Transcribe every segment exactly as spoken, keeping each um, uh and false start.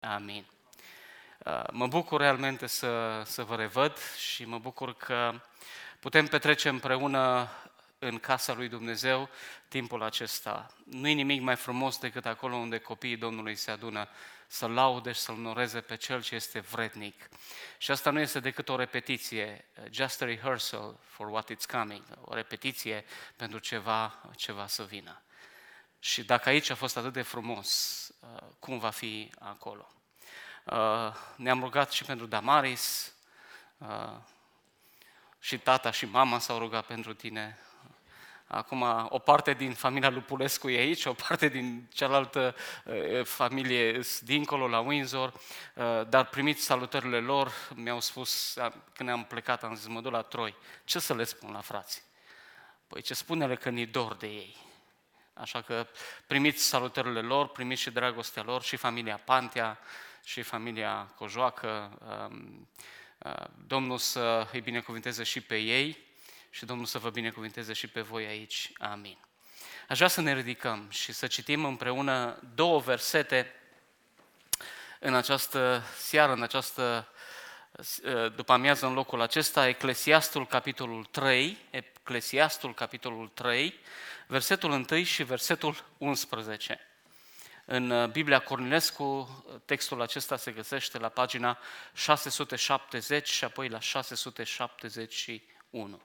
Amin. Mă bucur realmente să, să vă revăd și mă bucur că putem petrece împreună în casa lui Dumnezeu timpul acesta. Nu e nimic mai frumos decât acolo unde copiii Domnului se adună să laude și să-L onoreze pe Cel ce este vrednic. Și asta nu este decât o repetiție, just a rehearsal for what is coming, o repetiție pentru ceva, ceva să vină. Și dacă aici a fost atât de frumos, cum va fi acolo? Ne-am rugat și pentru Damaris, și tata și mama s-au rugat pentru tine. Acum, o parte din familia Lupulescu e aici, o parte din cealaltă familie dincolo, la Windsor, dar primiți salutările lor, mi-au spus, când am plecat, am zis, mă duc la Troi, ce să le spun la frații? Păi ce spune-le că ni dor de ei. Așa că primiți salutările lor, primiți și dragostea lor, și familia Pantea, și familia Cojoacă. Domnul să îi binecuvinteze și pe ei și Domnul să vă binecuvinteze și pe voi aici. Amin. Aș vrea să ne ridicăm și să citim împreună două versete în această seară, în această după amiază în locul acesta, Eclesiastul, capitolul trei, Eclesiastul, capitolul trei, versetul unu și versetul unsprezece. În Biblia Cornilescu, textul acesta se găsește la pagina șase sute șaptezeci și apoi la șase sute șaptezeci și unu.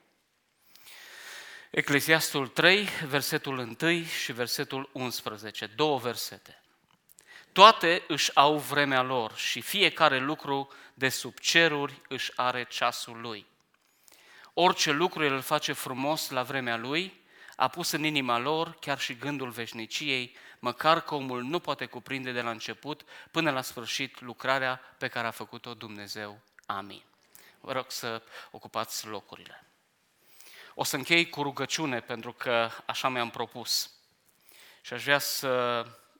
Eclesiastul trei, versetul unu și versetul unsprezece, două versete. Toate își au vremea lor și fiecare lucru de sub ceruri își are ceasul lui. Orice lucru el îl face frumos la vremea lui, a pus în inima lor chiar și gândul veșniciei, măcar că omul nu poate cuprinde de la început până la sfârșit lucrarea pe care a făcut-o Dumnezeu. Amin. Vă rog să ocupați locurile. O să închei cu rugăciune pentru că așa mi-am propus. Și aș vrea să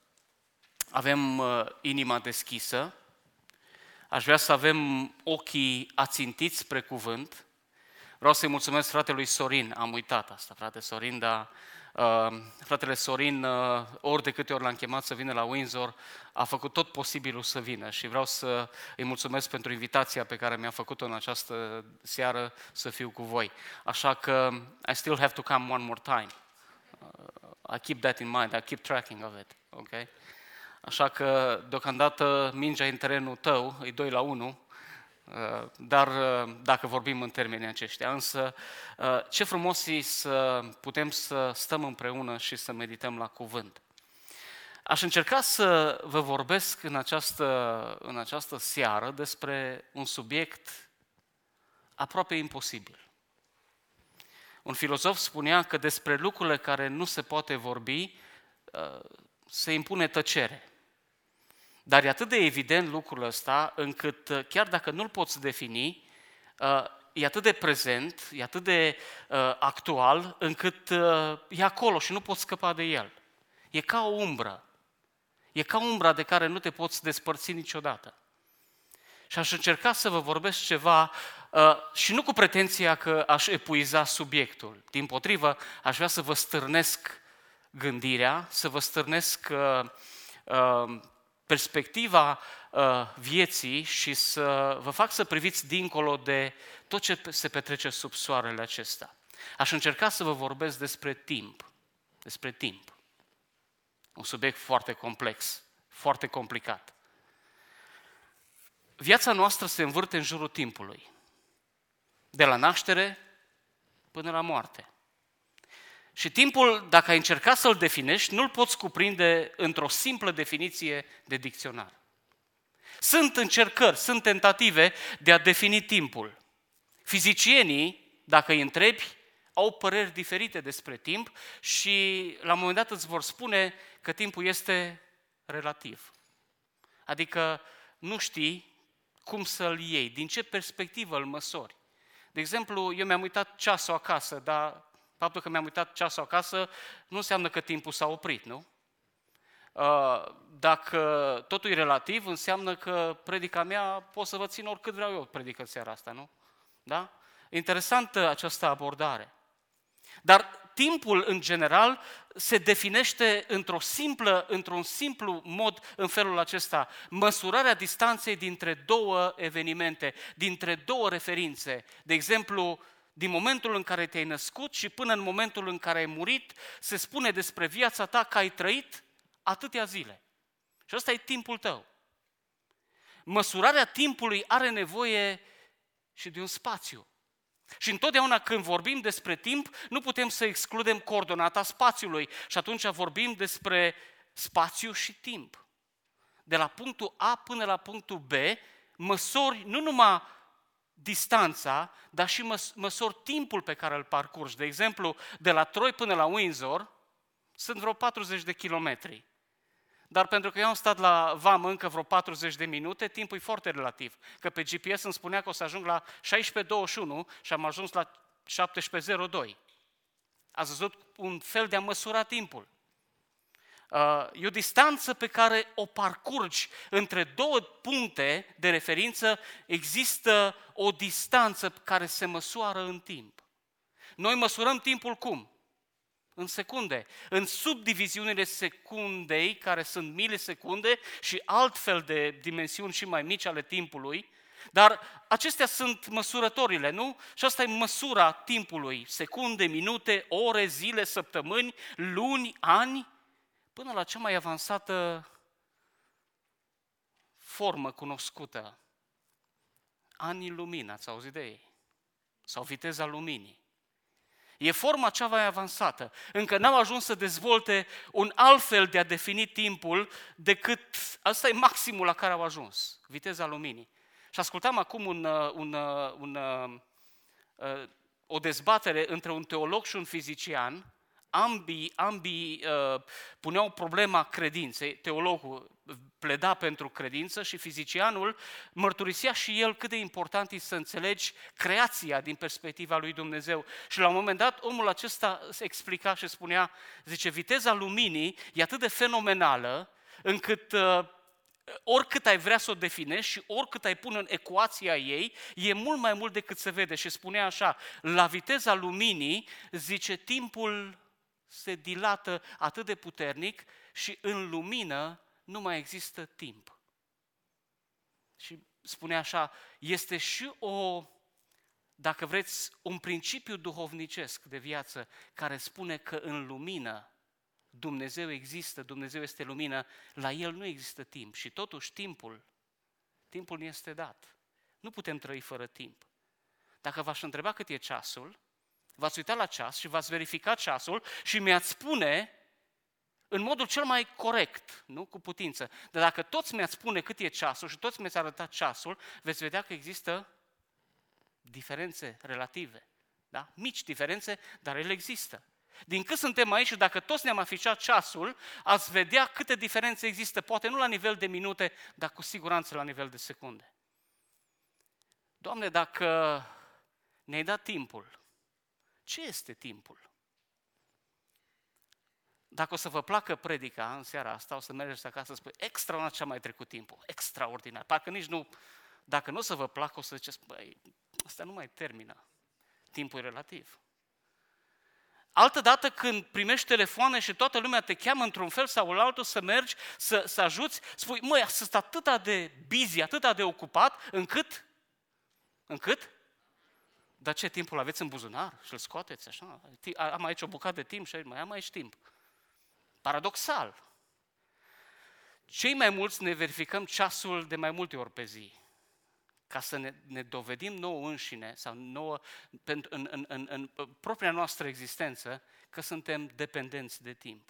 avem inima deschisă, aș vrea să avem ochii ațintiți spre cuvânt. Vreau să-i mulțumesc fratelui Sorin, am uitat asta, frate Sorin, dar uh, fratele Sorin, uh, ori de câte ori l-am chemat să vină la Windsor, a făcut tot posibilul să vină și vreau să îi mulțumesc pentru invitația pe care mi-a făcut-o în această seară să fiu cu voi. Așa că I still have to come one more time. Uh, I keep that in mind, I keep tracking of it, ok? Așa că deocamdată mingea în terenul tău, e doi la unu, dar dacă vorbim în termenii aceștia. Însă ce frumos e să putem să stăm împreună și să medităm la cuvânt. Aș încerca să vă vorbesc în această, în această seară despre un subiect aproape imposibil. Un filozof spunea că despre lucrurile care nu se poate vorbi se impune tăcere. Dar e atât de evident lucrul ăsta, încât chiar dacă nu-l poți defini, e atât de prezent, e atât de actual, încât e acolo și nu poți scăpa de el. E ca o umbră. E ca umbra de care nu te poți despărți niciodată. Și aș încerca să vă vorbesc ceva și nu cu pretenția că aș epuiza subiectul. Dimpotrivă, aș vrea să vă stârnesc gândirea, să vă stârnesc perspectiva uh, vieții și să vă fac să priviți dincolo de tot ce se petrece sub soarele acesta. Aș încerca să vă vorbesc despre timp, despre timp. Un subiect foarte complex, foarte complicat. Viața noastră se învârte în jurul timpului, de la naștere până la moarte. Și timpul, dacă ai încerca să-l definești, nu-l poți cuprinde într-o simplă definiție de dicționar. Sunt încercări, sunt tentative de a defini timpul. Fizicienii, dacă îi întrebi, au păreri diferite despre timp și la un moment dat îți vor spune că timpul este relativ. Adică nu știi cum să-l iei, din ce perspectivă îl măsori. De exemplu, eu mi-am uitat ceasul acasă, dar faptul că mi-am uitat ceasul acasă nu înseamnă că timpul s-a oprit, nu? Dacă totul e relativ, înseamnă că predica mea pot să vă țin oricât vreau eu predică seara asta, nu? Da? Interesantă această abordare. Dar timpul, în general, se definește într-o simplă, într-un simplu mod în felul acesta. Măsurarea distanței dintre două evenimente, dintre două referințe. De exemplu, din momentul în care te-ai născut și până în momentul în care ai murit, se spune despre viața ta că ai trăit atâtea zile. Și ăsta e timpul tău. Măsurarea timpului are nevoie și de un spațiu. Și întotdeauna când vorbim despre timp, nu putem să excludem coordonata spațiului. Și atunci vorbim despre spațiu și timp. De la punctul A până la punctul B, măsori nu numai distanța, dar și măs- măsori timpul pe care îl parcurgi. De exemplu, de la Troy până la Windsor sunt vreo patruzeci de kilometri. Dar pentru că eu am stat la vamă încă vreo patruzeci de minute, timpul e foarte relativ. Că pe G P S îmi spunea că o să ajung la șaisprezece douăzeci și unu și am ajuns la șaptesprezece zero doi. Ați văzut un fel de a măsura timpul. E o distanță pe care o parcurgi între două puncte de referință, există o distanță care se măsoară în timp. Noi măsurăm timpul cum? În secunde, în subdiviziunile secundei, care sunt milisecunde și altfel de dimensiuni și mai mici ale timpului, dar acestea sunt măsurătorile, nu? Și asta e măsura timpului, secunde, minute, ore, zile, săptămâni, luni, ani, până la cea mai avansată formă cunoscută, anii lumină, ați auzit de ei? Sau viteza luminii. E forma cea mai avansată. Încă n-au ajuns să dezvolte un alt fel de a defini timpul decât, asta e maximul la care au ajuns, viteza luminii. Și ascultam acum un, un, un, un, o dezbatere între un teolog și un fizician. Ambii, ambii uh, puneau problema credinței, teologul pleda pentru credință și fizicianul mărturisea și el cât de important e să înțelegi creația din perspectiva lui Dumnezeu. Și la un moment dat omul acesta se explica și spunea, zice, viteza luminii e atât de fenomenală încât uh, oricât ai vrea să o definești și oricât ai pune în ecuația ei, e mult mai mult decât se vede. Și spunea așa, la viteza luminii, zice, timpul se dilată atât de puternic și în lumină nu mai există timp. Și spune așa, este și o, dacă vreți, un principiu duhovnicesc de viață care spune că în lumină Dumnezeu există, Dumnezeu este lumină, la El nu există timp și totuși timpul, timpul ne este dat. Nu putem trăi fără timp. Dacă v-aș întreba cât e ceasul, v-ați uitat la ceas și v-ați verificat ceasul și mi-ați spune în modul cel mai corect, nu cu putință. Dar dacă toți mi-ați spune cât e ceasul și toți mi-ați arătat ceasul, veți vedea că există diferențe relative. Da? Mici diferențe, dar ele există. Din cât suntem aici și dacă toți ne-am afișat ceasul, ați vedea câte diferențe există, poate nu la nivel de minute, dar cu siguranță la nivel de secunde. Doamne, dacă ne-ai dat timpul, ce este timpul? Dacă o să vă placă predica în seara asta, o să mergeți acasă să spui, extraordinar ce a mai trecut timpul, extraordinar. Parcă nici nu, dacă nu o să vă placă, o să ziceți, băi, asta nu mai termină. Timpul e relativ. Altădată când primești telefoane și toată lumea te cheamă într-un fel sau altul să mergi, să, să ajuți, spui, măi, sunt atât de busy, atât de ocupat, încât, încât, dar ce, timpul aveți în buzunar și îl scoateți așa? Am aici o bucată de timp și mai am aici timp. Paradoxal. Cei mai mulți ne verificăm ceasul de mai multe ori pe zi, ca să ne, ne dovedim nouă înșine sau nouă, în, în, în, în, în propria noastră existență că suntem dependenți de timp.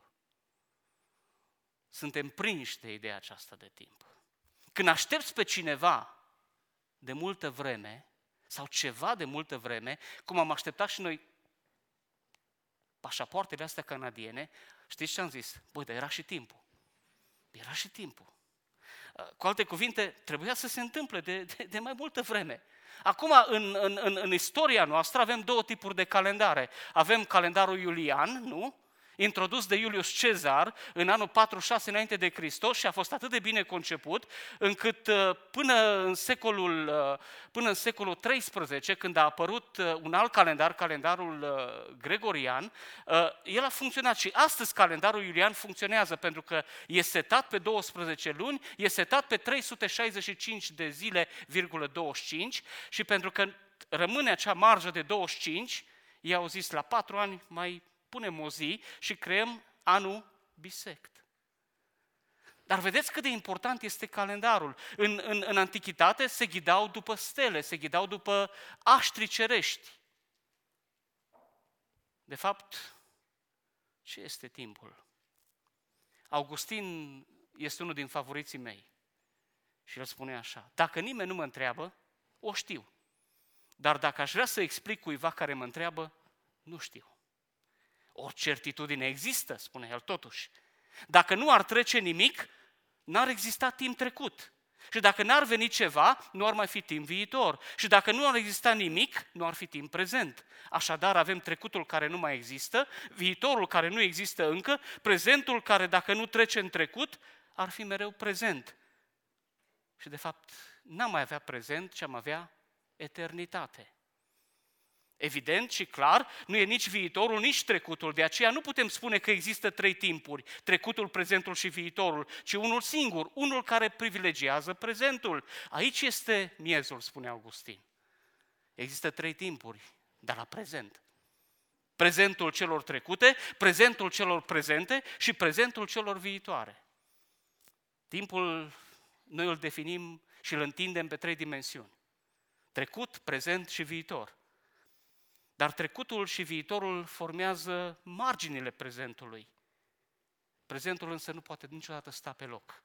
Suntem prinși de ideea aceasta de timp. Când aștepți pe cineva de multă vreme sau ceva de multă vreme, cum am așteptat și noi pașapoartele astea canadiene, știți ce am zis? Băi, dar era și timpul. Era și timpul. Cu alte cuvinte, trebuia să se întâmple de, de, de mai multă vreme. Acum, în, în, în istoria noastră, avem două tipuri de calendare. Avem calendarul iulian, nu? introdus de Iulius Cezar în anul patruzeci și șase înainte de Hristos și a fost atât de bine conceput încât până în secolul, până în secolul treisprezece, când a apărut un alt calendar, calendarul gregorian, el a funcționat și astăzi calendarul iulian funcționează pentru că e setat pe douăsprezece luni, e setat pe trei sute șaizeci și cinci de zile, virgulă douăzeci și cinci și pentru că rămâne acea marjă de douăzeci și cinci, ei au zis la patru ani mai punem o zi și creăm anul bisect. Dar vedeți cât de important este calendarul. În, în, în antichitate se ghidau după stele, se ghidau după aștri cerești. De fapt, ce este timpul? Augustin este unul din favoriții mei și el spune așa: dacă nimeni nu mă întreabă, o știu. Dar dacă aș vrea să explic cuiva care mă întreabă, nu știu. O certitudine există, spune el totuși. Dacă nu ar trece nimic, n-ar exista timp trecut. Și dacă n-ar veni ceva, nu ar mai fi timp viitor. Și dacă nu ar exista nimic, nu ar fi timp prezent. Așadar avem trecutul care nu mai există, viitorul care nu există încă, prezentul care dacă nu trece în trecut, ar fi mereu prezent. Și de fapt n-am mai avea prezent, ci am avea eternitate. Evident și clar, nu e nici viitorul, nici trecutul. De aceea nu putem spune că există trei timpuri, trecutul, prezentul și viitorul, ci unul singur, unul care privilegiază prezentul. Aici este miezul, spune Augustin. Există trei timpuri, dar la prezent. Prezentul celor trecute, prezentul celor prezente și prezentul celor viitoare. Timpul noi îl definim și îl întindem pe trei dimensiuni. Trecut, prezent și viitor. Dar trecutul și viitorul formează marginile prezentului. Prezentul însă nu poate niciodată sta pe loc.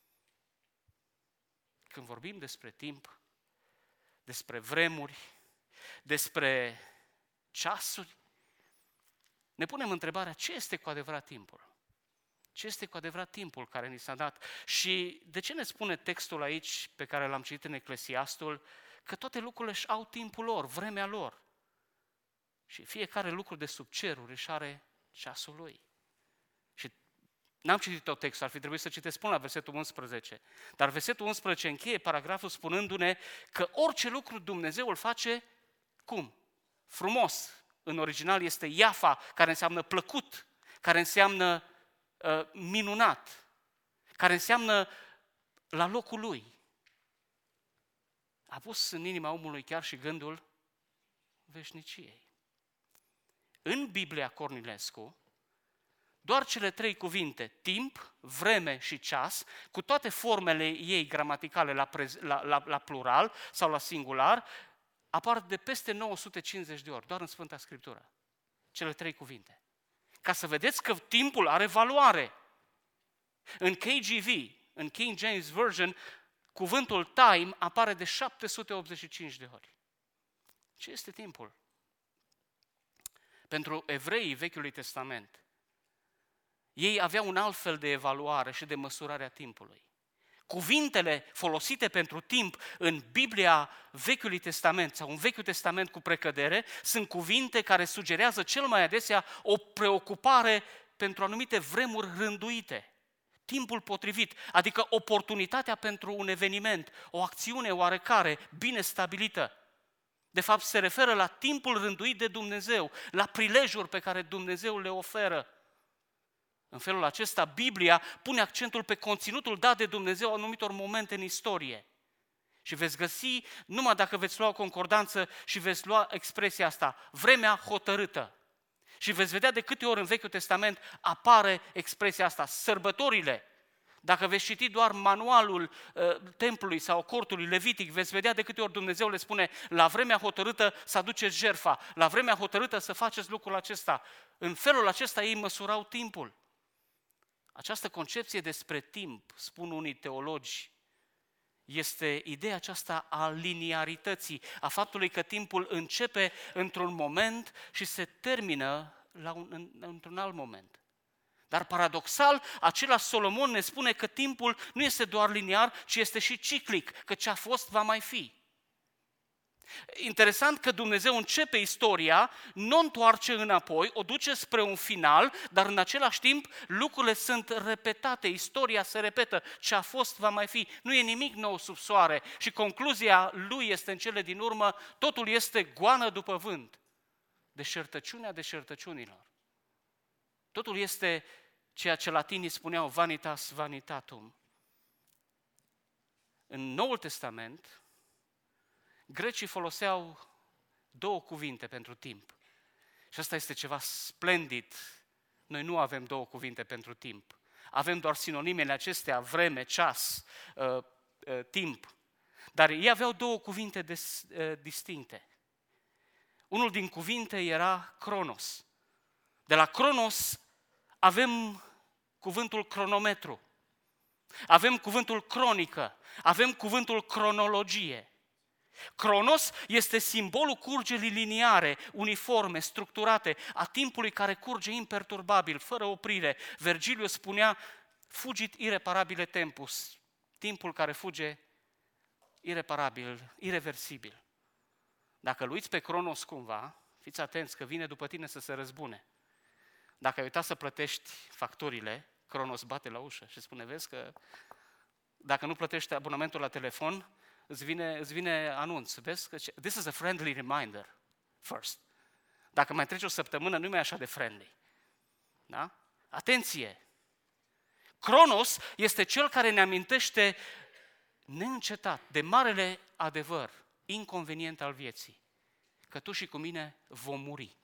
Când vorbim despre timp, despre vremuri, despre ceasuri, ne punem întrebarea: ce este cu adevărat timpul? Ce este cu adevărat timpul care ni s-a dat? Și de ce ne spune textul aici, pe care l-am citit în Eclesiastul, că toate lucrurile își au timpul lor, vremea lor? Și fiecare lucru de sub ceruri își are ceasul lui. Și n-am citit tot textul, ar fi trebuit să citesc până la versetul unsprezece. Dar versetul unsprezece încheie paragraful spunându-ne că orice lucru Dumnezeu îl face, cum? Frumos. În original este iafa, care înseamnă plăcut, care înseamnă uh, minunat, care înseamnă la locul lui. A pus în inima omului chiar și gândul veșniciei. În Biblia Cornilescu, doar cele trei cuvinte, timp, vreme și ceas, cu toate formele ei gramaticale la, prez, la, la, la plural sau la singular, apar de peste nouă sute cincizeci de ori, doar în Sfânta Scriptură. Cele trei cuvinte. Ca să vedeți că timpul are valoare. În K J V, în King James Version, cuvântul time apare de șapte sute optzeci și cinci de ori. Ce este timpul? Pentru evreii Vechiului Testament, ei aveau un alt fel de evaluare și de măsurare a timpului. Cuvintele folosite pentru timp în Biblia Vechiului Testament sau în Vechiul Testament cu precădere sunt cuvinte care sugerează cel mai adesea o preocupare pentru anumite vremuri rânduite. Timpul potrivit, adică oportunitatea pentru un eveniment, o acțiune oarecare, bine stabilită. De fapt, se referă la timpul rânduit de Dumnezeu, la prilejuri pe care Dumnezeu le oferă. În felul acesta, Biblia pune accentul pe conținutul dat de Dumnezeu anumitor momente în istorie. Și veți găsi, numai dacă veți lua o concordanță și veți lua expresia asta, vremea hotărâtă. Și veți vedea de câte ori în Vechiul Testament apare expresia asta, sărbătorile. Dacă veți citi doar manualul uh, templului sau cortului levitic, veți vedea de câte ori Dumnezeu le spune: la vremea hotărâtă să aduceți jertfa, la vremea hotărâtă să faceți lucrul acesta. În felul acesta ei măsurau timpul. Această concepție despre timp, spun unii teologi, este ideea aceasta a liniarității, a faptului că timpul începe într-un moment și se termină la un, într-un alt moment. Dar paradoxal, același Solomon ne spune că timpul nu este doar liniar, ci este și ciclic, că ce a fost va mai fi. Interesant că Dumnezeu începe istoria, nu o întoarce înapoi, o duce spre un final, dar în același timp lucrurile sunt repetate, istoria se repetă, ce a fost va mai fi, nu e nimic nou sub soare și concluzia lui este în cele din urmă, totul este goană după vânt, deșertăciunea deșertăciunilor. Totul este ceea ce latinii spuneau vanitas vanitatum. În Noul Testament, grecii foloseau două cuvinte pentru timp. Și asta este ceva splendid. Noi nu avem două cuvinte pentru timp. Avem doar sinonimele acestea, vreme, ceas, uh, uh, timp. Dar ei aveau două cuvinte des, uh, distincte. Unul din cuvinte era cronos. De la cronos avem cuvântul cronometru. Avem cuvântul cronică. Avem cuvântul cronologie. Cronos este simbolul curgerii liniare, uniforme, structurate, a timpului care curge imperturbabil, fără oprire. Vergiliu spunea, fugit ireparabile tempus, timpul care fuge ireparabil, ireversibil. Dacă îl uiți pe Cronos cumva, fiți atenți că vine după tine să se răzbune. Dacă ai uitat să plătești facturile, Cronos bate la ușă și spune, vezi că dacă nu plătești abonamentul la telefon, îți vine, îți vine anunț, vezi că this is a friendly reminder first. Dacă mai trece o săptămână, nu e mai așa de friendly. Da? Atenție! Cronos este cel care ne amintește neîncetat de marele adevăr, inconvenient al vieții, că tu și cu mine vom muri.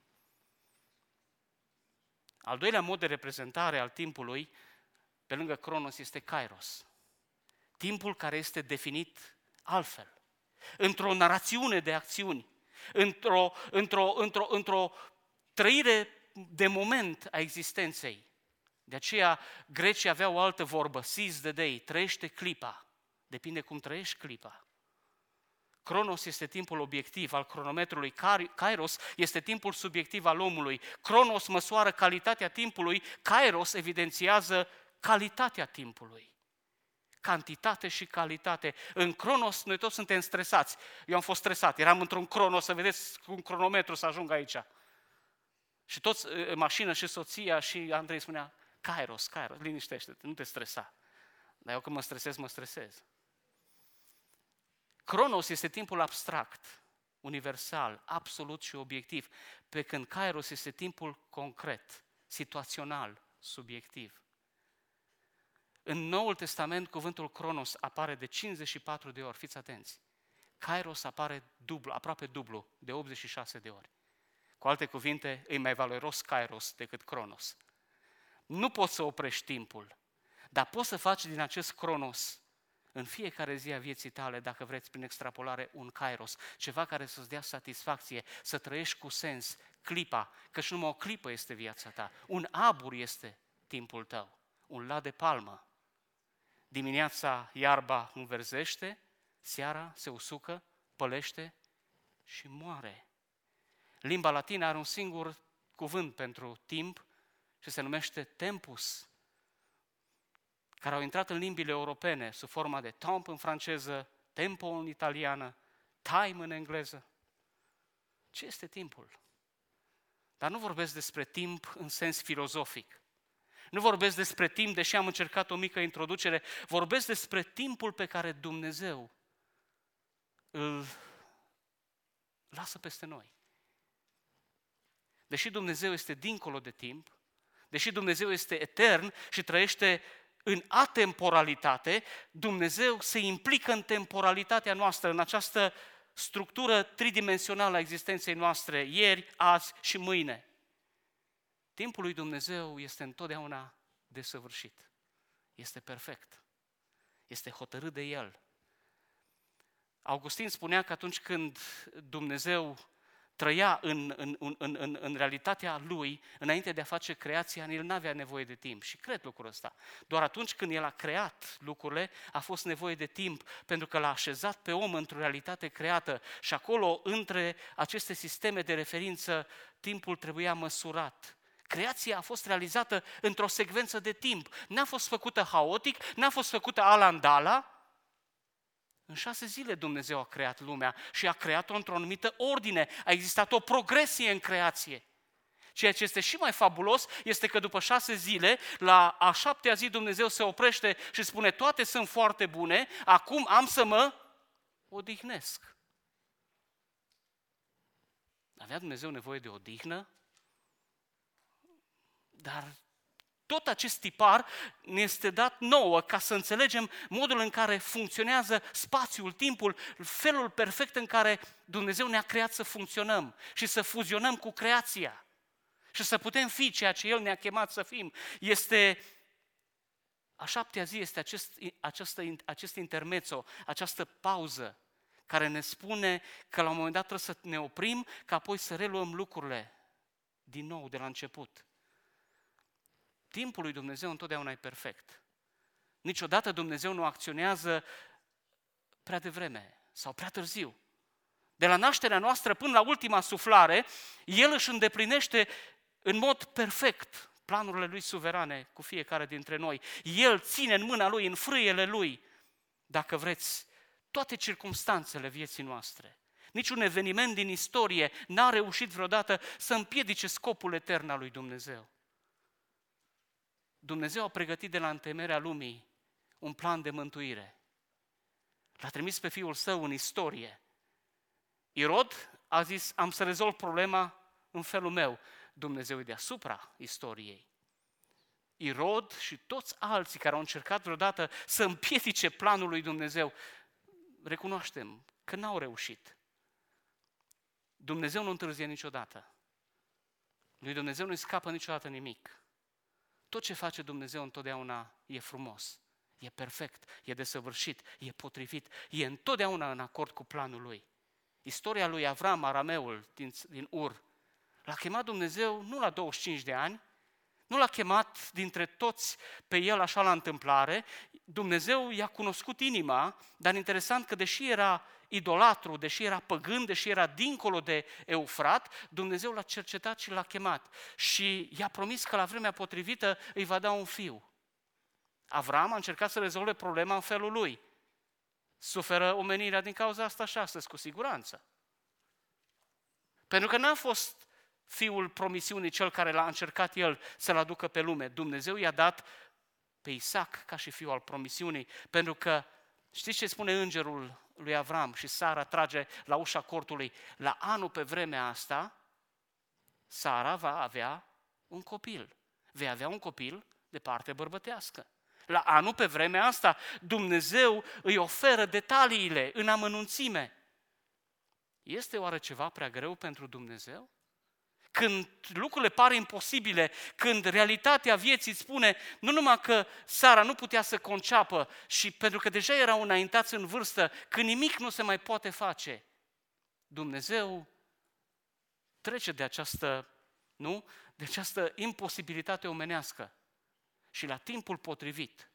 Al doilea mod de reprezentare al timpului, pe lângă Cronos, este Kairos. Timpul care este definit altfel, într-o narațiune de acțiuni, într-o, într-o, într-o, într-o trăire de moment a existenței. De aceea grecii aveau o altă vorbă, seize the day, trăiește clipa, depinde cum trăiești clipa. Cronos este timpul obiectiv al cronometrului, Kairos este timpul subiectiv al omului. Cronos măsoară calitatea timpului, Kairos evidențiază calitatea timpului. Cantitate și calitate. În Cronos noi toți suntem stresați. Eu am fost stresat, eram într-un Cronos, să vedeți cu un cronometru să ajung aici. Și toți, în mașină și soția și Andrei spunea, Kairos, Kairos, liniștește-te, nu te stresa. Dar eu când mă stresez, mă stresez. Cronos este timpul abstract, universal, absolut și obiectiv, pe când Kairos este timpul concret, situațional, subiectiv. În Noul Testament, cuvântul Cronos apare de cincizeci și patru de ori, fiți atenți. Kairos apare dublu, aproape dublu, de optzeci și șase de ori. Cu alte cuvinte, e mai valoros Kairos decât Cronos. Nu poți să oprești timpul, dar poți să faci din acest Cronos în fiecare zi a vieții tale, dacă vreți, prin extrapolare, un Kairos, ceva care să-ți dea satisfacție, să trăiești cu sens, clipa, căci numai o clipă este viața ta. Un abur este timpul tău, un lat de palmă. Dimineața iarba înverzește, seara se usucă, pălește și moare. Limba latină are un singur cuvânt pentru timp și se numește tempus, care au intrat în limbile europene sub forma de temps în franceză, tempo în italiană, time în engleză. Ce este timpul? Dar nu vorbesc despre timp în sens filozofic. Nu vorbesc despre timp, deși am încercat o mică introducere, vorbesc despre timpul pe care Dumnezeu îl lasă peste noi. Deși Dumnezeu este dincolo de timp, deși Dumnezeu este etern și trăiește în atemporalitate, Dumnezeu se implică în temporalitatea noastră, în această structură tridimensională a existenței noastre, ieri, azi și mâine. Timpul lui Dumnezeu este întotdeauna desăvârșit. Este perfect. Este hotărât de El. Augustin spunea că atunci când Dumnezeu trăia în, în, în, în, în realitatea Lui, înainte de a face creația, El n-avea nevoie de timp. Și cred lucrul ăsta. Doar atunci când El a creat lucrurile, a fost nevoie de timp, pentru că L-a așezat pe om într-o realitate creată. Și acolo, între aceste sisteme de referință, timpul trebuia măsurat. Creația a fost realizată într-o secvență de timp. N-a fost făcută haotic, n-a fost făcută ala-ndala. În șase zile Dumnezeu a creat lumea și a creat-o într-o anumită ordine. A existat o progresie în creație. Ceea ce este și mai fabulos este că după șase zile, la a șaptea zi Dumnezeu se oprește și spune toate sunt foarte bune, acum am să mă odihnesc. Avea Dumnezeu nevoie de odihnă? Dar tot acest tipar ne este dat nouă ca să înțelegem modul în care funcționează spațiul, timpul, felul perfect în care Dumnezeu ne-a creat să funcționăm și să fuzionăm cu creația și să putem fi ceea ce El ne-a chemat să fim. Este a șaptea zi, este acest, acest, acest intermezzo, această pauză care ne spune că la un moment dat trebuie să ne oprim, ca apoi să reluăm lucrurile din nou, de la început. Timpul lui Dumnezeu întotdeauna e perfect. Niciodată Dumnezeu nu acționează prea devreme sau prea târziu. De la nașterea noastră până la ultima suflare, El își îndeplinește în mod perfect planurile Lui suverane cu fiecare dintre noi. El ține în mâna Lui, în frâiele Lui, dacă vreți, toate circumstanțele vieții noastre. Niciun eveniment din istorie n-a reușit vreodată să împiedice scopul etern al lui Dumnezeu. Dumnezeu a pregătit de la întemeierea lumii un plan de mântuire. L-a trimis pe Fiul Său în istorie. Irod a zis, am să rezolv problema în felul meu. Dumnezeu e deasupra istoriei. Irod și toți alții care au încercat vreodată să împiedice planul lui Dumnezeu, recunoaștem că n-au reușit. Dumnezeu nu întârzie niciodată. Lui Dumnezeu nu-i scapă niciodată nimic. Tot ce face Dumnezeu întotdeauna e frumos, e perfect, e desăvârșit, e potrivit, e întotdeauna în acord cu planul Lui. Istoria lui Avram, arameul din, din Ur, l-a chemat Dumnezeu nu la douăzeci și cinci de ani, nu l-a chemat dintre toți pe el așa la întâmplare, Dumnezeu i-a cunoscut inima, dar interesant că deși era idolatru, deși era păgân, deși era dincolo de Eufrat, Dumnezeu l-a cercetat și l-a chemat și i-a promis că la vremea potrivită îi va da un fiu. Avram a încercat să rezolve problema în felul lui. Suferă omenirea din cauza asta și astăzi, cu siguranță. Pentru că n-a fost fiul promisiunii cel care l-a încercat el să-l aducă pe lume. Dumnezeu i-a dat pe Isaac ca și fiul al promisiunii, pentru că știți ce spune îngerul lui Avram și Sara trage la ușa cortului? La anul pe vremea asta, Sara va avea un copil. Vei avea un copil de parte bărbătească. La anul pe vremea asta, Dumnezeu îi oferă detaliile în amănunțime. Este oare ceva prea greu pentru Dumnezeu? Când lucrurile par imposibile, când realitatea vieții îți spune nu numai că Sara nu putea să conceapă și pentru că deja erau înaintați în vârstă, că nimic nu se mai poate face, Dumnezeu trece de această, nu? De această imposibilitate omenească și la timpul potrivit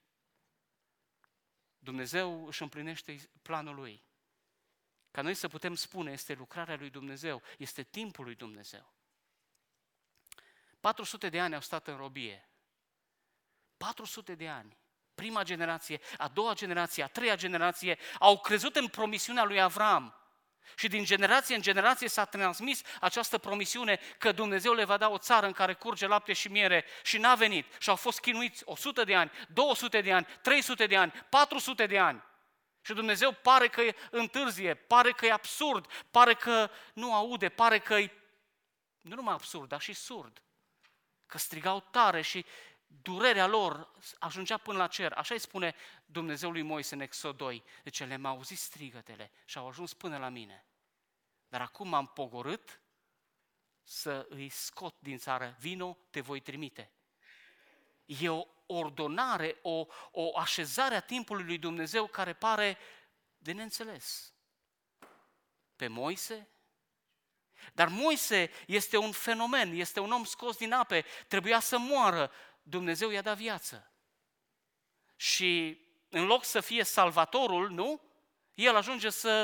Dumnezeu își împlinește planul Lui. Ca noi să putem spune, este lucrarea lui Dumnezeu, este timpul lui Dumnezeu. patru sute de ani au stat în robie. patru sute de ani. Prima generație, a doua generație, a treia generație au crezut în promisiunea lui Avram. Și din generație în generație s-a transmis această promisiune că Dumnezeu le va da o țară în care curge lapte și miere și n-a venit. Și au fost chinuiți o sută de ani, două sute de ani, trei sute de ani, patru sute de ani. Și Dumnezeu pare că e întârzie, pare că e absurd, pare că nu aude, pare că e nu numai absurd, dar și surd. Că strigau tare și durerea lor ajungea până la cer. Așa îi spune Dumnezeu lui Moise în Exod doi. Deci le-am auzit strigătele și au ajuns până la mine. Dar acum m-am pogorât să îi scot din țară. Vino, te voi trimite. E o ordonare, o, o așezare a timpului lui Dumnezeu care pare de neînțeles. Pe Moise? Dar Moise este un fenomen, este un om scos din ape, trebuia să moară, Dumnezeu i-a dat viață. Și în loc să fie salvatorul, nu? El ajunge să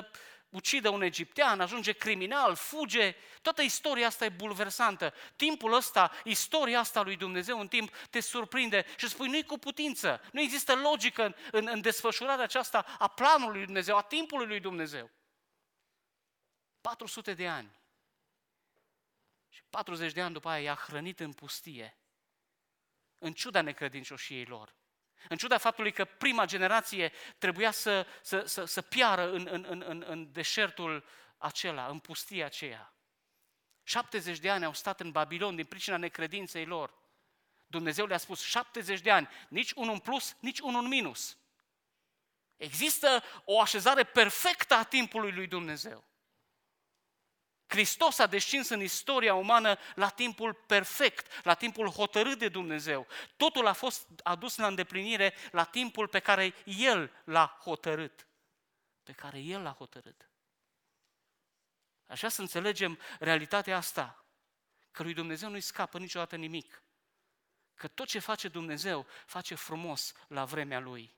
ucide un egiptean, ajunge criminal, fuge. Toată istoria asta e bulversantă. Timpul ăsta, istoria asta lui Dumnezeu în timp te surprinde și spui, nu-i cu putință, nu există logică în, în, în desfășurarea aceasta a planului lui Dumnezeu, a timpului lui Dumnezeu. patru sute de ani. Și patruzeci de ani după aia i-a hrănit în pustie, în ciuda necredincioșiei lor. În ciuda faptului că prima generație trebuia să, să, să, să piară în, în, în, în deșertul acela, în pustia aceea. șaptezeci de ani au stat în Babilon din pricina necredinței lor. Dumnezeu le-a spus șaptezeci de ani, nici unul în plus, nici unul în minus. Există o așezare perfectă a timpului lui Dumnezeu. Hristos a descins în istoria umană la timpul perfect, la timpul hotărât de Dumnezeu. Totul a fost adus la îndeplinire la timpul pe care El l-a hotărât. Pe care El l-a hotărât. Așa să înțelegem realitatea asta, că lui Dumnezeu nu-i scapă niciodată nimic. Că tot ce face Dumnezeu, face frumos la vremea Lui.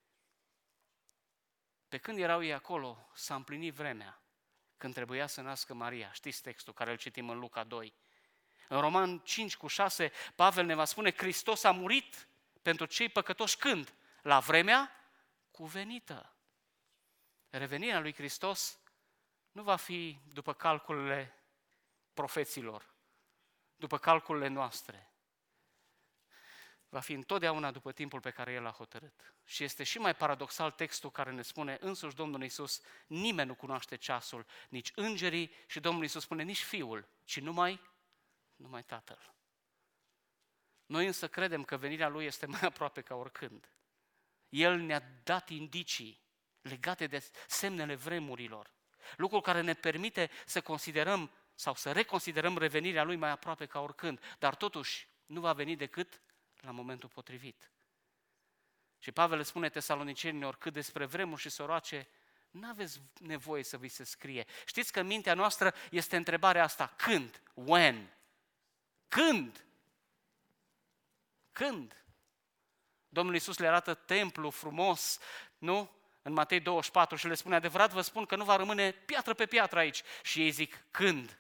Pe când erau ei acolo, s-a împlinit vremea. Când trebuia să nască Maria. Știți textul care îl citim în Luca doi. În Roman cinci cu șase, Pavel ne va spune, Hristos a murit pentru cei păcătoși când? La vremea cuvenită. Revenirea lui Hristos nu va fi după calculele profeților, după calculele noastre. Va fi întotdeauna după timpul pe care El l-a hotărât. Și este și mai paradoxal textul care ne spune însuși Domnul Iisus, nimeni nu cunoaște ceasul, nici îngerii, și Domnul Iisus spune nici Fiul, ci numai, numai Tatăl. Noi însă credem că venirea Lui este mai aproape ca oricând. El ne-a dat indicii legate de semnele vremurilor, lucrul care ne permite să considerăm sau să reconsiderăm revenirea Lui mai aproape ca oricând, dar totuși nu va veni decât la momentul potrivit. Și Pavel îi spune tesalonicenilor, cât despre vremuri și soroace, nu aveți nevoie să vi se scrie. Știți că în mintea noastră este întrebarea asta, când? When? Când? Când? Domnul Iisus le arată templu frumos, nu? În Matei douăzeci și patru și le spune, adevărat vă spun că nu va rămâne piatră pe piatră aici. Și ei zic, când?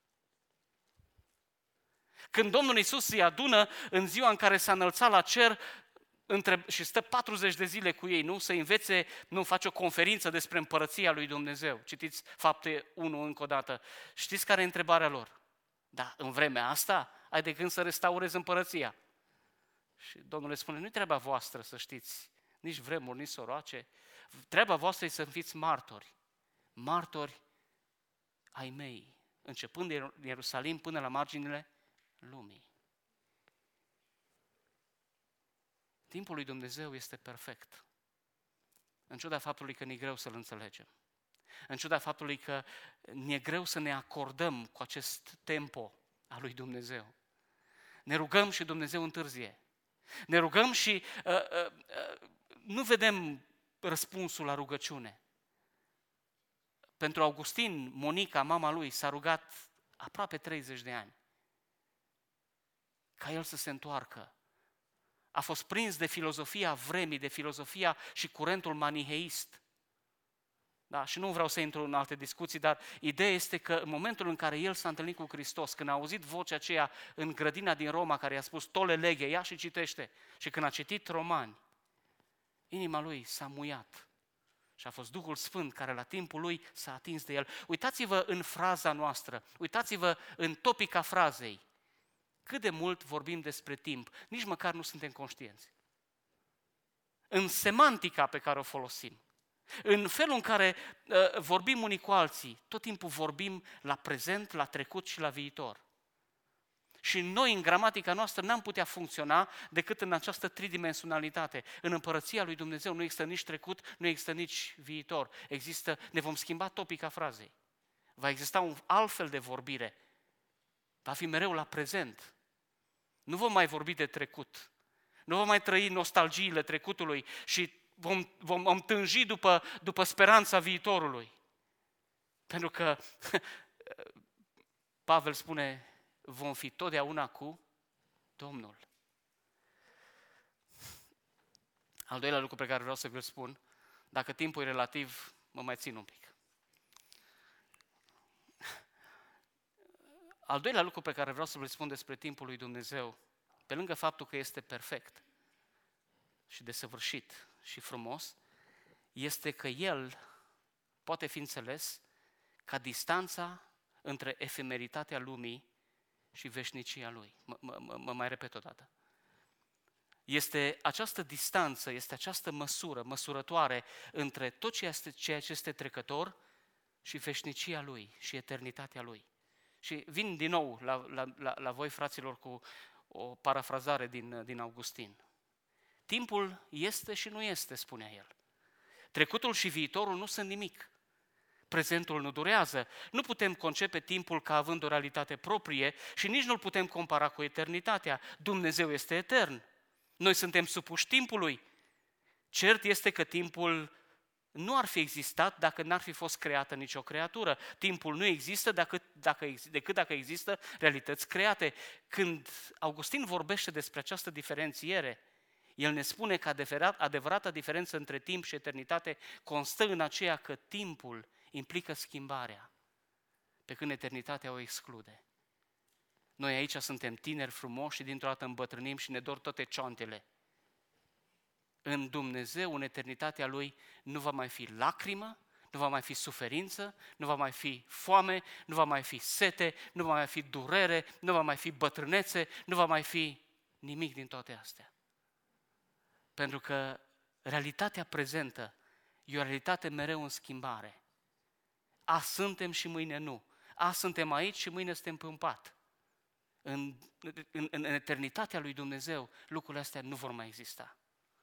Când Domnul Iisus îi adună în ziua în care s-a înălțat la cer și stă patruzeci de zile cu ei, nu? Să învețe, nu face o conferință despre împărăția lui Dumnezeu. Citiți Fapte unu încă o dată. Știți care e întrebarea lor? Da, în vremea asta ai de gând să restaurezi împărăția. Și Domnul le spune, nu-i treaba voastră să știți, nici vremuri, nici soroace. Treaba voastră e să fiți martori. Martori ai mei, începând de Ierusalim până la marginile lumii. Timpul lui Dumnezeu este perfect. În ciuda faptului că ne-e greu să-L înțelegem. În ciuda faptului că ne-e greu să ne acordăm cu acest tempo al lui Dumnezeu. Ne rugăm și Dumnezeu întârzie. Ne rugăm și uh, uh, uh, nu vedem răspunsul la rugăciune. Pentru Augustin, Monica, mama lui, s-a rugat aproape treizeci de ani. Ca el să se întoarcă. A fost prins de filozofia vremii, de filozofia și curentul maniheist. Da, și nu vreau să intru în alte discuții, dar ideea este că în momentul în care el s-a întâlnit cu Hristos, când a auzit vocea aceea în grădina din Roma care i-a spus tole leghe, ia și citește, și când a citit Romani, inima lui s-a muiat. Și a fost Duhul Sfânt care la timpul lui s-a atins de el. Uitați-vă în fraza noastră, uitați-vă în topica frazei. Cât de mult vorbim despre timp, nici măcar nu suntem conștienți. În semantica pe care o folosim, în felul în care uh, vorbim unii cu alții, tot timpul vorbim la prezent, la trecut și la viitor. Și noi, în gramatica noastră, n-am putea funcționa decât în această tridimensionalitate. În împărăția lui Dumnezeu nu există nici trecut, nu există nici viitor. Există, ne vom schimba topica frazei. Va exista un alt fel de vorbire. Va fi mereu la prezent. Nu vom mai vorbi de trecut. Nu vom mai trăi nostalgiile trecutului și vom, vom, vom tânji după, după speranța viitorului. Pentru că Pavel spune, vom fi totdeauna cu Domnul. Al doilea lucru pe care vreau să vi-l spun, dacă timpul e relativ, mă mai țin un pic. Al doilea lucru pe care vreau să vă spun despre timpul lui Dumnezeu, pe lângă faptul că este perfect și desăvârșit și frumos, este că El poate fi înțeles ca distanța între efemeritatea lumii și veșnicia Lui. Mă, mă, mă mai repet o dată. Este această distanță, este această măsură, măsurătoare între tot ceea ce este trecător și veșnicia Lui și eternitatea Lui. Și vin din nou la, la, la, la voi, fraților, cu o parafrazare din, din Augustin. Timpul este și nu este, spunea el. Trecutul și viitorul nu sunt nimic. Prezentul nu durează. Nu putem concepe timpul ca având o realitate proprie și nici nu-l putem compara cu eternitatea. Dumnezeu este etern. Noi suntem supuși timpului. Cert este că timpul nu ar fi existat dacă n-ar fi fost creată nicio creatură. Timpul nu există dacă, dacă, decât dacă există realități create. Când Augustin vorbește despre această diferențiere, el ne spune că adevărat, adevărata diferență între timp și eternitate constă în aceea că timpul implică schimbarea, pe când eternitatea o exclude. Noi aici suntem tineri frumoși și dintr-o dată îmbătrânim și ne dor toate ciontele. În Dumnezeu, în eternitatea Lui, nu va mai fi lacrimă, nu va mai fi suferință, nu va mai fi foame, nu va mai fi sete, nu va mai fi durere, nu va mai fi bătrânețe, nu va mai fi nimic din toate astea. Pentru că realitatea prezentă e o realitate mereu în schimbare. Azi suntem și mâine nu. Azi suntem aici și mâine suntem pe un pat. În, în, în eternitatea lui Dumnezeu, lucrurile astea nu vor mai exista.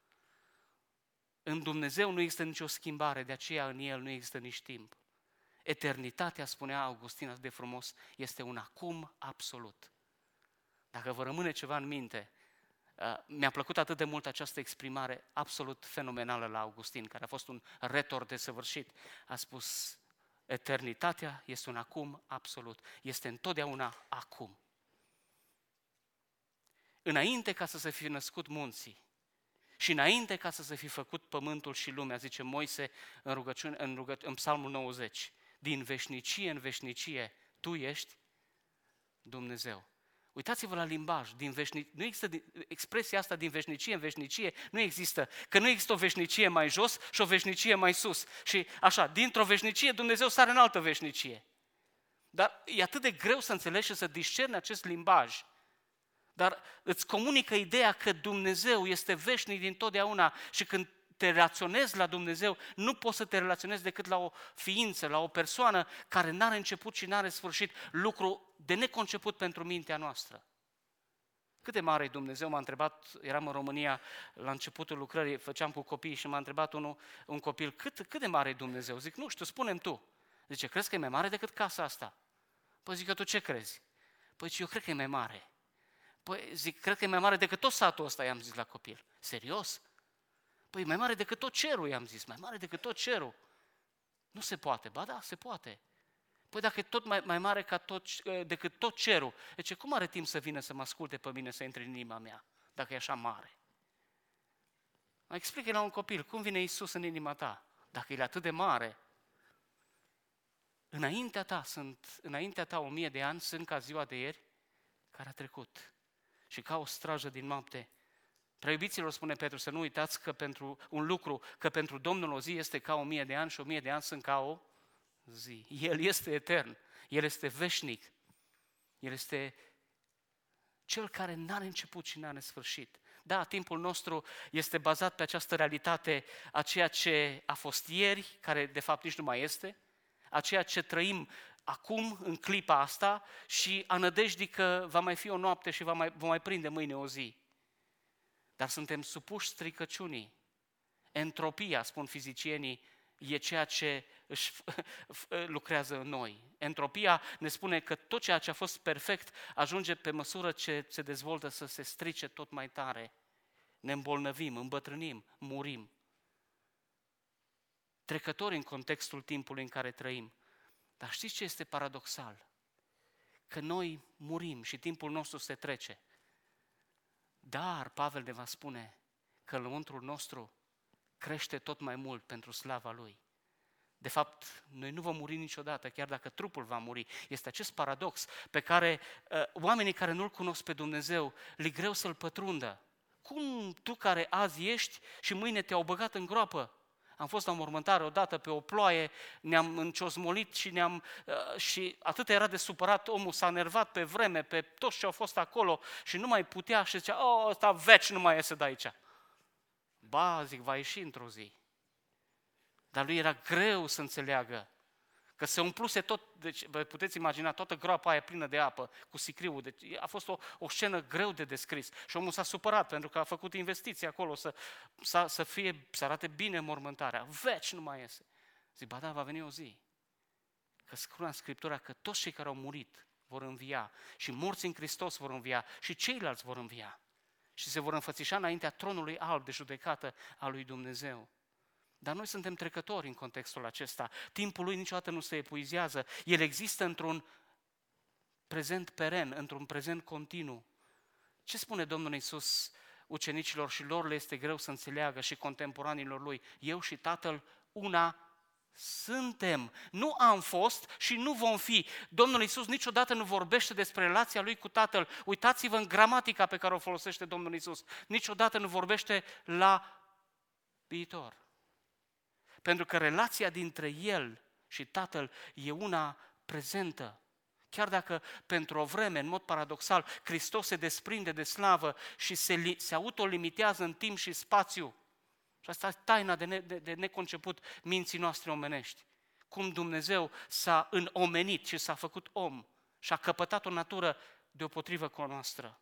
În Dumnezeu nu există nicio schimbare, de aceea în El nu există nici timp. Eternitatea, spunea Augustin atât de frumos, este un acum absolut. Dacă vă rămâne ceva în minte, mi-a plăcut atât de mult această exprimare absolut fenomenală la Augustin, care a fost un retor desăvârșit. A spus, eternitatea este un acum absolut, este întotdeauna acum. Înainte ca să se fi născut munții și înainte ca să se fi făcut pământul și lumea, zice Moise în, rugăciune, în, rugă, în Psalmul nouăzeci, din veșnicie în veșnicie, Tu ești Dumnezeu. Uitați-vă la limbaj, din veșnic, nu există expresia asta din veșnicie în veșnicie, nu există, că nu există o veșnicie mai jos și o veșnicie mai sus. Și așa, dintr-o veșnicie Dumnezeu sare în altă veșnicie. Dar e atât de greu să înțelegi și să discerni acest limbaj. Dar îți comunică ideea că Dumnezeu este veșnic dintotdeauna și când te relaționezi la Dumnezeu, nu poți să te relaționezi decât la o ființă, la o persoană care n-are început și n-are sfârșit, lucru de neconceput pentru mintea noastră. Cât de mare e Dumnezeu? M-a întrebat, eram în România la începutul lucrării, făceam cu copiii și m-a întrebat unul, un copil, cât, cât de mare e Dumnezeu? Zic, nu știu, spune-mi tu. Zice, crezi că e mai mare decât casa asta? Păi zic, că tu ce crezi? Păi eu cred că e mai mare. Păi zic, cred că e mai mare decât tot satul ăsta, i-am zis la copil. Serios? Păi mai mare decât tot cerul, i-am zis, mai mare decât tot cerul. Nu se poate. Ba da, se poate. Păi dacă e tot mai, mai mare ca tot, decât tot cerul, deci cum are timp să vină să mă asculte pe mine, să intre în inima mea, dacă e așa mare? Mai explică la un copil, cum vine Iisus în inima ta, dacă e atât de mare? Înaintea ta sunt, înaintea ta o mie de ani sunt ca ziua de ieri care a trecut. Și ca o strajă din noapte. Preiubiților, spune Petru, să nu uitați că pentru un lucru, că pentru Domnul o zi este ca o mie de ani și o mie de ani sunt ca o zi. El este etern, El este veșnic, El este Cel care n-are început și n-are sfârșit. Da, timpul nostru este bazat pe această realitate a ceea ce a fost ieri, care de fapt nici nu mai este, a ceea ce trăim acum, în clipa asta, și a nădejdii că va mai fi o noapte și va mai, vom mai prinde mâine o zi. Dar suntem supuși stricăciunii. Entropia, spun fizicienii, e ceea ce își lucrează în noi. Entropia ne spune că tot ceea ce a fost perfect ajunge pe măsură ce se dezvoltă să se strice tot mai tare. Ne îmbolnăvim, îmbătrânim, murim. Trecători în contextul timpului în care trăim. Dar știți ce este paradoxal? Că noi murim și timpul nostru se trece. Dar Pavel ne va spune că lăuntrul nostru crește tot mai mult pentru slava Lui. De fapt, noi nu vom muri niciodată, chiar dacă trupul va muri. Este acest paradox pe care uh, oamenii care nu-L cunosc pe Dumnezeu, li greu să-L pătrundă. Cum tu care azi ești și mâine te-au băgat în groapă? Am fost la mormântare odată pe o ploaie, ne-am înciosmolit și, ne-am, uh, și atât era de supărat, omul s-a nervat pe vreme, pe toți ce au fost acolo și nu mai putea și zicea, oh, ăsta veci nu mai iese de aici. Ba, zic, va ieși într-o zi. Dar lui era greu să înțeleagă că se umpluse tot, deci vă puteți imagina, toată groapa aia plină de apă, cu sicriul. Deci a fost o, o scenă greu de descris. Și omul s-a supărat pentru că a făcut investiții acolo să, să, să, fie, să arate bine mormântarea. Veci nu mai iese. Zic, ba da, va veni o zi. Că scrie în Scriptura că toți cei care au murit vor învia și morți în Hristos vor învia și ceilalți vor învia. Și se vor înfățișa înaintea tronului alb de judecată a lui Dumnezeu. Dar noi suntem trecători în contextul acesta. Timpul lui niciodată nu se epuizează. El există într-un prezent peren, într-un prezent continuu. Ce spune Domnul Iisus ucenicilor și lor le este greu să înțeleagă și contemporanilor lui? Eu și Tatăl una suntem. Nu am fost și nu vom fi. Domnul Iisus niciodată nu vorbește despre relația lui cu Tatăl. Uitați-vă în gramatica pe care o folosește Domnul Iisus. Niciodată nu vorbește la viitor. Pentru că relația dintre El și Tatăl e una prezentă. Chiar dacă pentru o vreme, în mod paradoxal, Hristos se desprinde de slavă și se, se autolimitează în timp și spațiu. Și asta e taina de, ne, de, de neconceput minții noastre omenești. Cum Dumnezeu s-a înomenit și s-a făcut om și a căpătat o natură deopotrivă cu a noastră.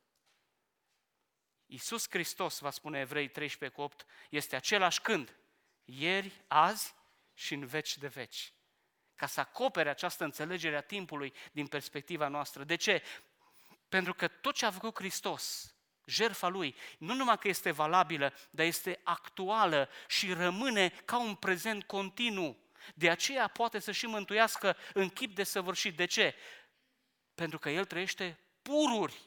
Iisus Hristos, va spune Evrei treisprezece cu opt, este același când? Ieri, azi și în veci de veci. Ca să acopere această înțelegere a timpului din perspectiva noastră. De ce? Pentru că tot ce a făcut Hristos, jertfa Lui, nu numai că este valabilă, dar este actuală și rămâne ca un prezent continuu. De aceea poate să și mântuiască în chip desăvârșit. De ce? Pentru că El trăiește pururi.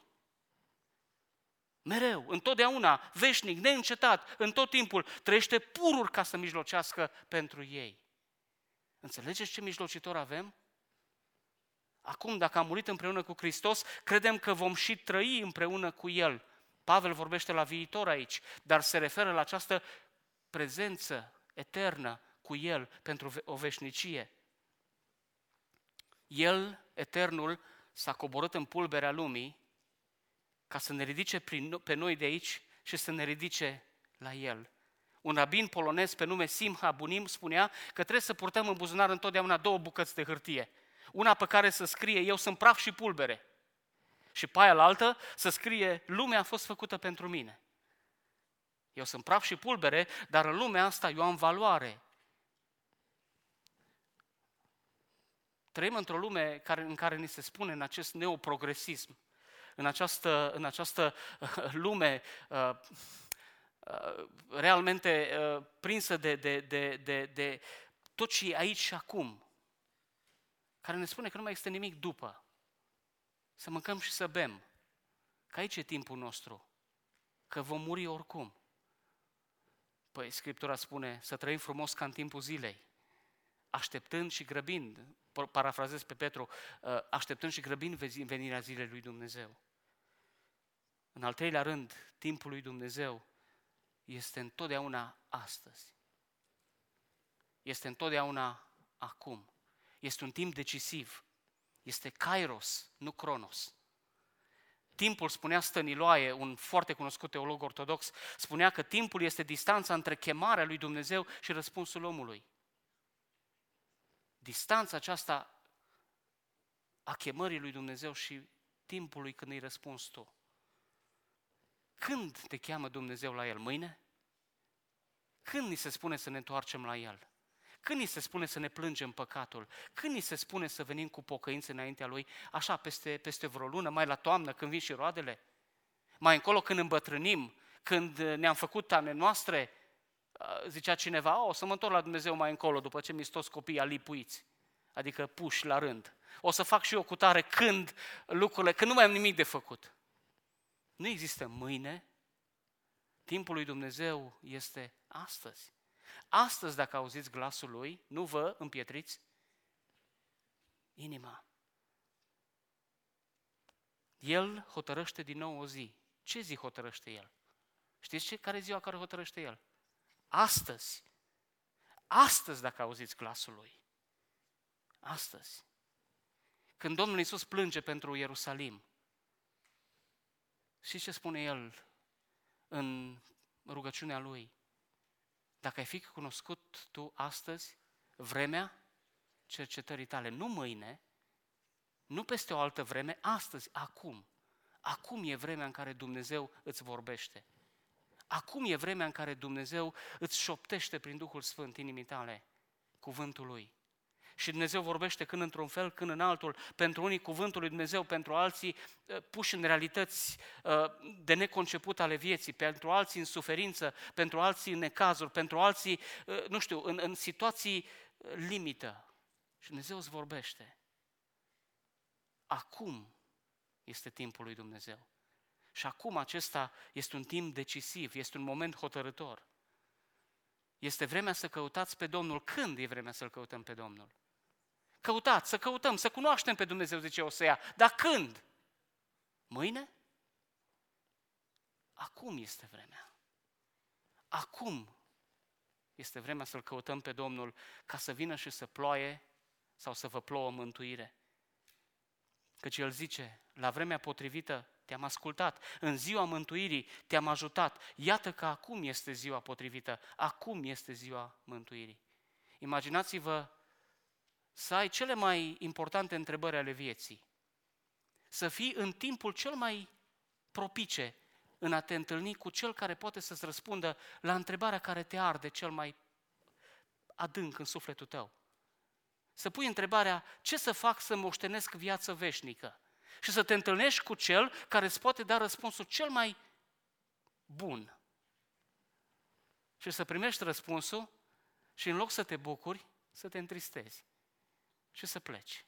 Mereu, întotdeauna, veșnic, neîncetat, în tot timpul, trăiește pururi ca să mijlocească pentru ei. Înțelegeți ce mijlocitor avem? Acum, dacă am murit împreună cu Hristos, credem că vom și trăi împreună cu El. Pavel vorbește la viitor aici, dar se referă la această prezență eternă cu El pentru o veșnicie. El, eternul, s-a coborât în pulberea lumii ca să ne ridice pe noi de aici și să ne ridice la El. Un rabin polonez pe nume Simha Bunim spunea că trebuie să purtăm în buzunar întotdeauna două bucăți de hârtie. Una pe care să scrie eu sunt praf și pulbere și pe aia la altă să scrie lumea a fost făcută pentru mine. Eu sunt praf și pulbere, dar în lumea asta eu am valoare. Trăim într-o lume care, în care ni se spune în acest neoprogresism, în această, în această lume uh, uh, realmente uh, prinsă de, de, de, de, de tot ce e aici și acum, care ne spune că nu mai este nimic după. Să mâncăm și să bem, că aici e timpul nostru, că vom muri oricum. Păi Scriptura spune să trăim frumos ca în timpul zilei, așteptând și grăbind, parafrazez pe Petru, așteptând și grăbind venirea zilei lui Dumnezeu. În al treilea rând, timpul lui Dumnezeu este întotdeauna astăzi. Este întotdeauna acum. Este un timp decisiv. Este kairos, nu cronos. Timpul, spunea Stăniloae, un foarte cunoscut teolog ortodox, spunea că timpul este distanța între chemarea lui Dumnezeu și răspunsul omului. Distanța aceasta a chemării lui Dumnezeu și timpului când îi răspunzi tu. Când te cheamă Dumnezeu la El? Mâine? Când ni se spune să ne întoarcem la El? Când ni se spune să ne plângem păcatul? Când ni se spune să venim cu pocăință înaintea Lui? Așa, peste, peste vreo lună, mai la toamnă, când vin și roadele? Mai încolo, când îmbătrânim, când ne-am făcut ale noastre, zicea cineva, o să mă întorc la Dumnezeu mai încolo, după ce mi-s toți copiii alipuiți, adică puși la rând. O să fac și eu cu tare când lucrurile, când nu mai am nimic de făcut. Nu există mâine, timpul lui Dumnezeu este astăzi. astăzi dacă auziți glasul lui, nu vă împietriți inima. El hotărăște din nou o zi. Ce zi hotărăște El? Știți ce? Care e ziua care hotărăște El? Astăzi. Astăzi dacă auziți glasul lui. Astăzi. Când Domnul Iisus plânge pentru Ierusalim, și ce spune El în rugăciunea Lui? Dacă ai fi cunoscut tu astăzi vremea cercetării tale, nu mâine, nu peste o altă vreme, astăzi, acum. Acum e vremea în care Dumnezeu îți vorbește. Acum e vremea în care Dumnezeu îți șoptește prin Duhul Sfânt inimii tale cuvântul Lui. Și Dumnezeu vorbește când într-un fel, când în altul, pentru unii cuvântul lui Dumnezeu, pentru alții puși în realități de neconceput ale vieții, pentru alții în suferință, pentru alții în necazuri, pentru alții, nu știu, în, în situații limită. Și Dumnezeu îți vorbește. Acum este timpul lui Dumnezeu. Și acum acesta este un timp decisiv, este un moment hotărător. Este vremea să căutați pe Domnul. Când e vremea să-L căutăm pe Domnul? Căutați, să căutăm, să cunoaștem pe Dumnezeu, zice Osea. Dar când? Mâine? Acum este vremea. Acum este vremea să-L căutăm pe Domnul ca să vină și să ploaie sau să vă plouă mântuire. Căci El zice, la vremea potrivită te-am ascultat, în ziua mântuirii te-am ajutat. Iată că acum este ziua potrivită, acum este ziua mântuirii. Imaginați-vă să ai cele mai importante întrebări ale vieții, să fii în timpul cel mai propice în a te întâlni cu Cel care poate să-ți răspundă la întrebarea care te arde cel mai adânc în sufletul tău. Să pui întrebarea, ce să fac să moștenesc viață veșnică? Și să te întâlnești cu Cel care îți poate da răspunsul cel mai bun. Și să primești răspunsul și în loc să te bucuri, să te întristezi și să pleci.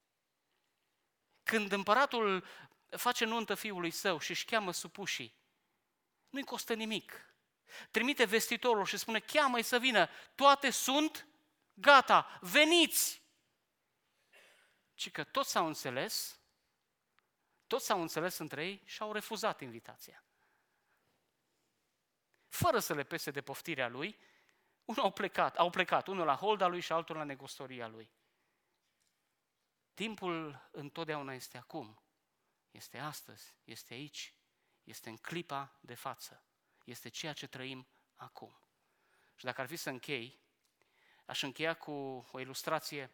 Când împăratul face nuntă fiului său și își cheamă supușii, nu-i costă nimic. Trimite vestitorul și spune, cheamă-i să vină, toate sunt gata, veniți! Ci că toți s-au înțeles, toți s-au înțeles între ei și au refuzat invitația. Fără să le pese de poftirea lui, unul au plecat, au plecat, unul la holda lui și altul la negustoria lui. Timpul întotdeauna este acum, este astăzi, este aici, este în clipa de față, este ceea ce trăim acum. Și dacă ar fi să închei, aș încheia cu o ilustrație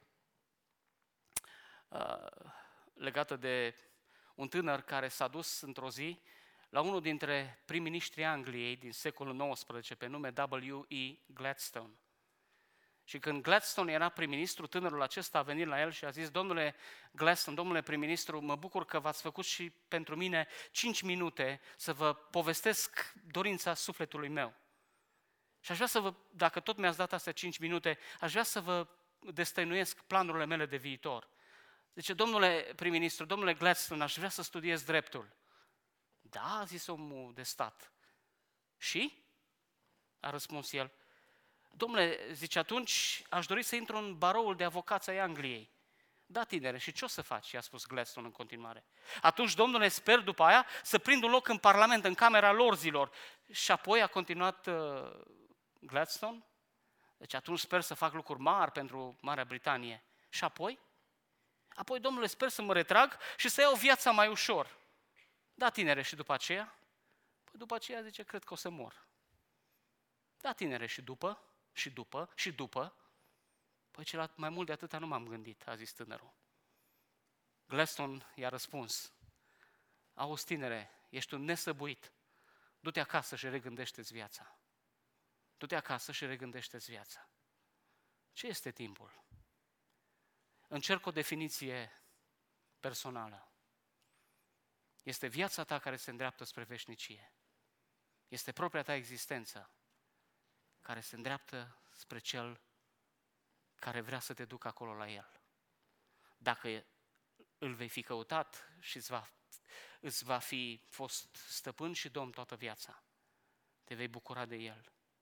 uh, legată de un tânăr care s-a dus într-o zi la unul dintre prim-ministrii Angliei din secolul nouăsprezece, pe nume W E Gladstone. Și când Gladstone era prim-ministru, tânărul acesta a venit la el și a zis, domnule Gladstone, domnule prim-ministru, mă bucur că v-ați făcut și pentru mine cinci minute să vă povestesc dorința sufletului meu. Și aș vrea să vă, dacă tot mi-ați dat astea cinci minute, aș vrea să vă destăinuiesc planurile mele de viitor. Zice, domnule prim-ministru, domnule Gladstone, aș vrea să studiez dreptul. Da, a zis omul de stat. Și? A răspuns el. Domnule, zice, atunci aș dori să intru în baroul de avocați ai Angliei. Da, tinere, și ce o să faci? I-a spus Gladstone în continuare. Atunci, domnule, sper după aia să prind un loc în Parlament, în Camera Lorzilor. Și apoi a continuat uh, Gladstone. Deci atunci sper să fac lucruri mari pentru Marea Britanie. Și apoi? Apoi, domnule, sper să mă retrag și să iau viața mai ușor. Da, tinere, și după aceea? Păi după aceea, zice, cred că o să mor. Da, tinere, și după? Și după? Și după? Păi celălalt, mai mult de atâta nu m-am gândit, a zis tânărul. Gladstone i-a răspuns, auzi, tinere, ești un nesăbuit, du-te acasă și regândește-ți viața. Du-te acasă și regândește-ți viața. Ce este timpul? Încerc o definiție personală. Este viața ta care se îndreaptă spre veșnicie. Este propria ta existență care se îndreaptă spre Cel care vrea să te ducă acolo la El. Dacă îl vei fi căutat și îți va, îți va fi fost stăpân și domn toată viața, te vei bucura de El.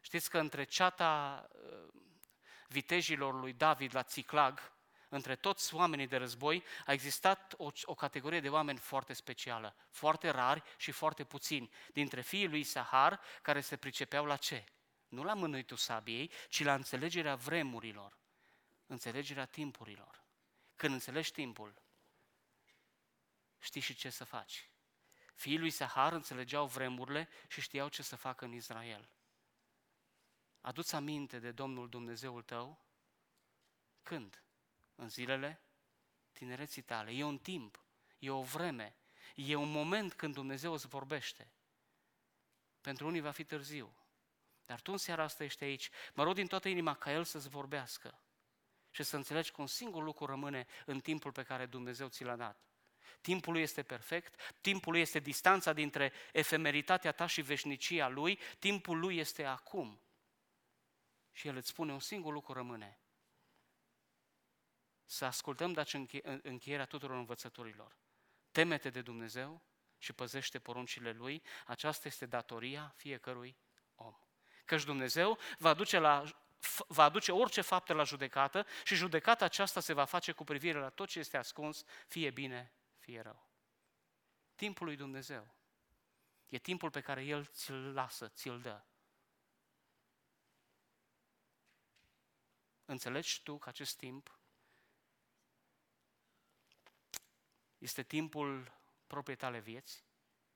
Știți că între ceata vitejilor lui David la Țiclag, între toți oamenii de război, a existat o, o categorie de oameni foarte specială, foarte rari și foarte puțini, dintre fiii lui Isahar, care se pricepeau la ce? Nu la mânuitul sabiei, ci la înțelegerea vremurilor, înțelegerea timpurilor. Când înțelegi timpul, știi și ce să faci. Fiii lui Isahar înțelegeau vremurile și știau ce să facă în Israel. Adu-ți aminte de Domnul Dumnezeul tău? Când? În zilele tinereții tale. E un timp, e o vreme, e un moment când Dumnezeu îți vorbește. Pentru unii va fi târziu, dar tu în seara asta ești aici. Mă rog din toată inima ca El să-ți vorbească și să înțelegi că un singur lucru rămâne în timpul pe care Dumnezeu ți l-a dat. Timpul lui este perfect, timpul lui este distanța dintre efemeritatea ta și veșnicia lui, timpul lui este acum. Și El îți spune un singur lucru rămâne. Să ascultăm daci încheierea tuturor învățăturilor. Teme-te de Dumnezeu și păzește poruncile Lui, aceasta este datoria fiecărui om. Căci Dumnezeu va aduce, la, va aduce orice faptă la judecată și judecata aceasta se va face cu privire la tot ce este ascuns, fie bine, fie rău. Timpul lui Dumnezeu e timpul pe care El ți-l lasă, ți-l dă. Înțelegi tu că acest timp este timpul propriei tale vieți?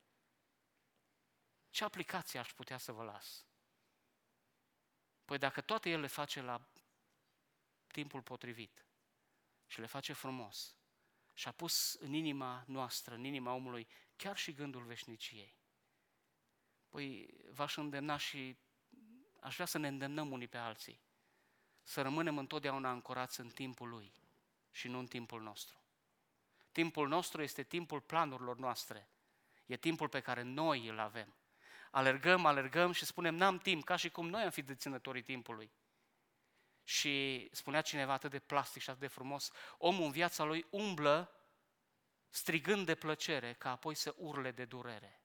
Ce aplicație aș putea să vă las? Păi dacă toate El le face la timpul potrivit și le face frumos și a pus în inima noastră, în inima omului, chiar și gândul veșniciei, păi v-aș îndemna și aș vrea să ne îndemnăm unii pe alții, să rămânem întotdeauna ancorați în timpul Lui și nu în timpul nostru. Timpul nostru este timpul planurilor noastre. E timpul pe care noi îl avem. Alergăm, alergăm și spunem, n-am timp, ca și cum noi am fi deținătorii timpului. Și spunea cineva atât de plastic și atât de frumos, omul în viața lui umblă strigând de plăcere, ca apoi să urle de durere.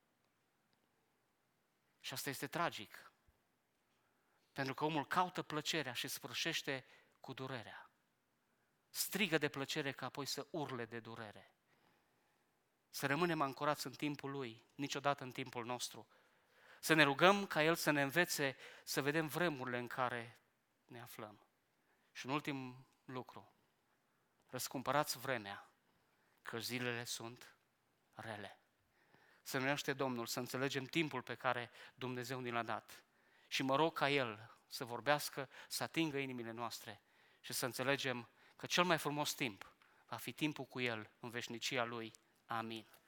Și asta este tragic. Pentru că omul caută plăcerea și sfârșește cu durerea. Strigă de plăcere ca apoi să urle de durere. Să rămânem ancorați în timpul Lui, niciodată în timpul nostru. Să ne rugăm ca El să ne învețe să vedem vremurile în care ne aflăm. Și un ultim lucru, răscumpărați vremea, că zilele sunt rele. Să ne ajute Domnul să înțelegem timpul pe care Dumnezeu ni l-a dat. Și mă rog ca El să vorbească, să atingă inimile noastre și să înțelegem că cel mai frumos timp va fi timpul cu El în veșnicia Lui. Amin.